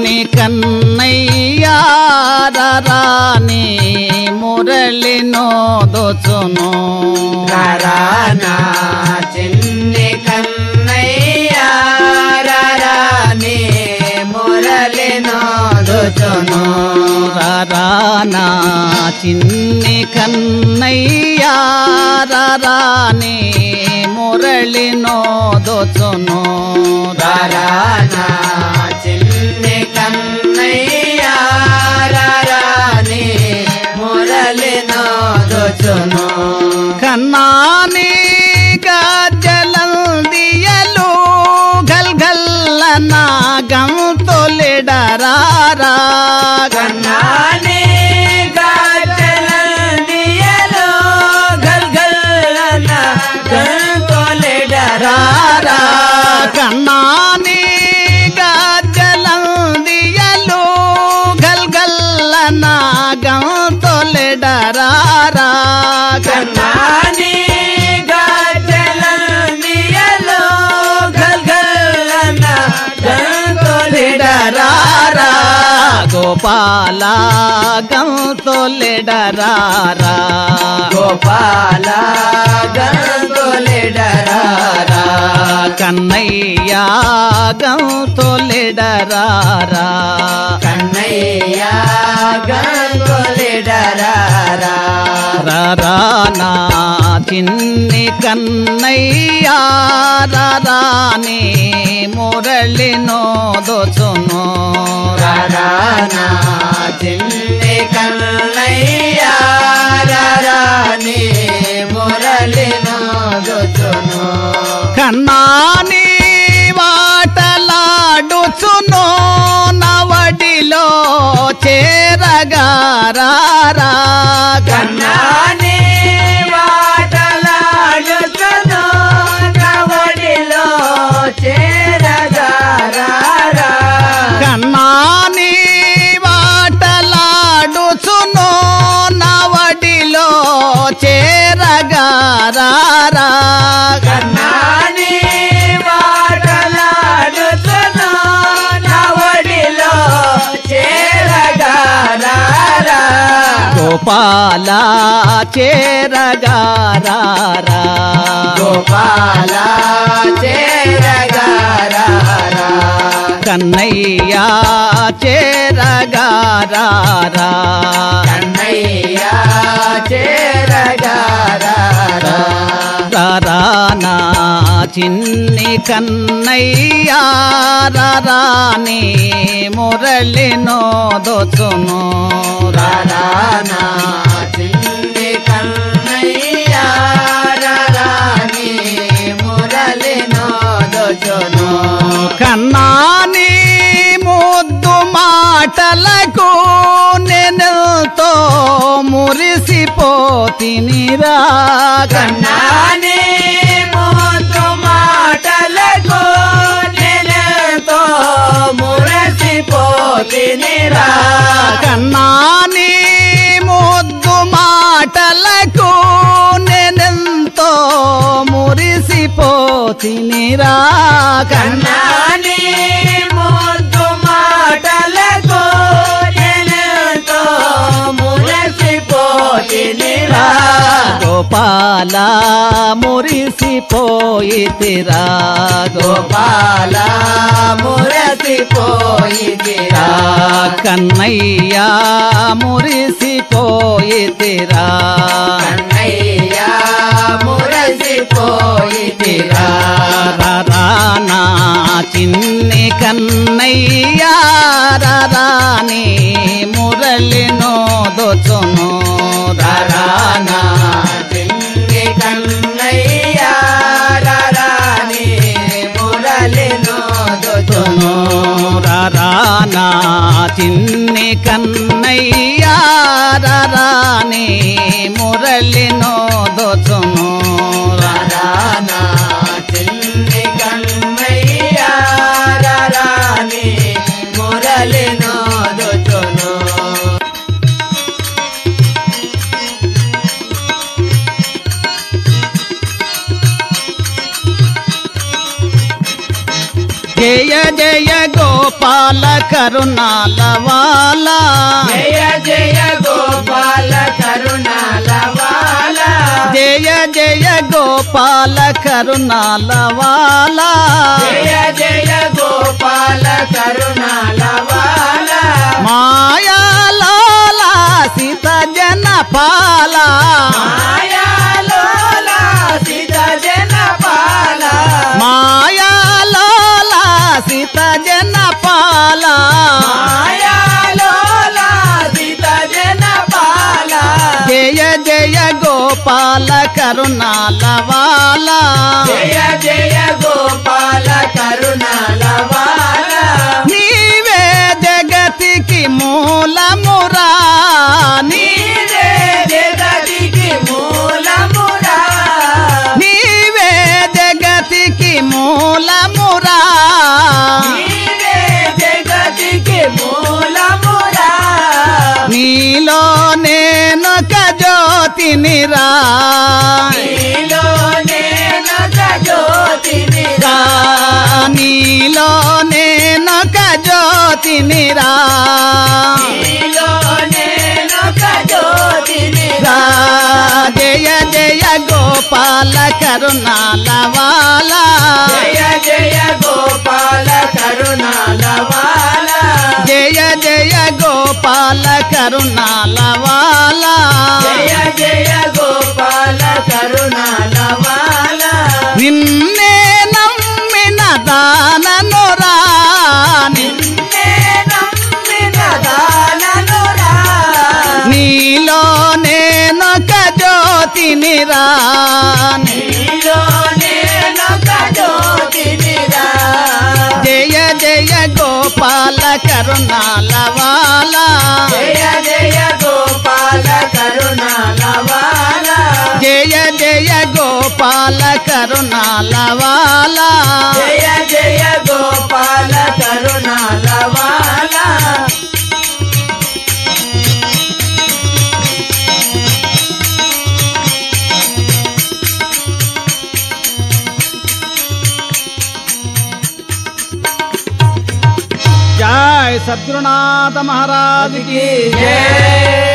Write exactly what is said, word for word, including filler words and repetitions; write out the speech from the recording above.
చిన్ని కన్నయ్యారాని మురళినో దోచును రానా చిన్ని కన్నయ్యారాని మురళినో దోచును రానా చిన్ని కన్నయ్యారాని మురళినో దోచును రానా చిన్ని కన్నయ్యారాని మురళినో దోచును కన్నాని గజలందియలు గల్ గల్లన గంతొలెడరారా కన్నాని గజలందియలు గల్ గల్లన గంతొలెడరారా కన్నాని గజలందియలు గల్ గల్లన గంతొలెడరారా కన్నాని గజలందియలు గల్ గల్లన గంతొలెడరారా గోపాల గంతొలెడరారా గోపాల గంతొలెడరారా కన్నయ్య గంతొలెడరారా కన్నయ్య గంతొలెడరారా రానా చిన్ని కన్నయ్యారాని మురళినో దోచును రానా చిన్ని కన్నయ్యారాని మురళినో దోచును కన్నాని వాటలాడుచును నవడిలో చేరగారారా కన్నాని వాటలాడుచును నవడిలో చేరగారారా కన్నాని వాటలాడుచును నవడిలో చేరగారారా కన్నాని వాటలాడుచును నవడిలో చేరగారారా గోపాల చేరగారారా గోపాల చేరగారారా కన్నయ్య చేరగారారా కన్నయ్య చేరగారారా రానా చిన్ని కన్నయ్యారాని మురళినో దోచును రానా చిన్ని కన్నయ్యారాని మురళినో దోచును కన్నాని ముద్దు మాటలకు నేనెంతో మురిసిపోతినిరా కన్నాని ముద్దు మాటలకు నేనెంతో మురిసిపోతినిరా కన్నాని ముద్దు మాటలకు నేనెంతో మురిసిపోతినిరా కన్నాని ముద్దు మాటలకు నేనెంతో మురిసిపోతినిరా గోపాల మురిసిపోయితిరా గోపాల మురిసిపోయితిరా కన్నయ్య మురిసిపోయితిరా కన్నయ్య మురిసిపోయితిరా రానా చిన్ని కన్నయ్యారాని మురళినో దోచును రానా చిన్ని కన్నయ్యారాని మురళినో దోచును రానా చిన్ని కన్నయ్యారాని మురళినో దోచును రానా చిన్ని కన్నయ్యారాని మురళినో దోచును జయ జయ గో గోపాల కరుణాల వాలా జయ జయ గోపాల కరుణాల వాలా జయ జయ గోపాల కరుణాల వాలా జయ జయ గోపాల కరుణాల వాలా మాయాలోలా సీత జన పాలా మాయాలోలా సీత జన పాలా మాయాలోలా సీత జన పాలా మాయాలోలా సీత జన పాలా జయ జయ గోపాల కరుణాల వాలా జయ జయ గోపాల కరుణాల వాలా నీవే జగతికి మూలమురా నీవే జగతికి మూలమురా నీవే జగతికి మూలమురా నీవే జగతికి మూలమురా నీలో నేనొక జ్యోతినిరా నీలో నేనొక జ్యోతినిరా నీలో నేనొక జ్యోతినిరా నీలో నేనొక జ్యోతినిరా జయ జయ గోపాల కరుణాల వాలా జయ జయ గోపాల కరుణాల వాలా జయ జయ గోపాల కరుణాల వాలా జయ జయ గోపాల కరుణాల వాలా నిన్నే నమ్మిన దాననురా నిన్నే నమ్మిన దాననురా నీలో నేనొక జ్యోతినిరా నీలో నేనొక జ్యోతినిరా జయ జయ గోపాల కరుణాల వాలా జయ జయ గోపాల కరుణాల వాలా జయ జయ గోపాల కరుణాల వాలా జయ జయ గోపాల కరుణాల వాలా जय सद्गुरुनाथ महाराज की जय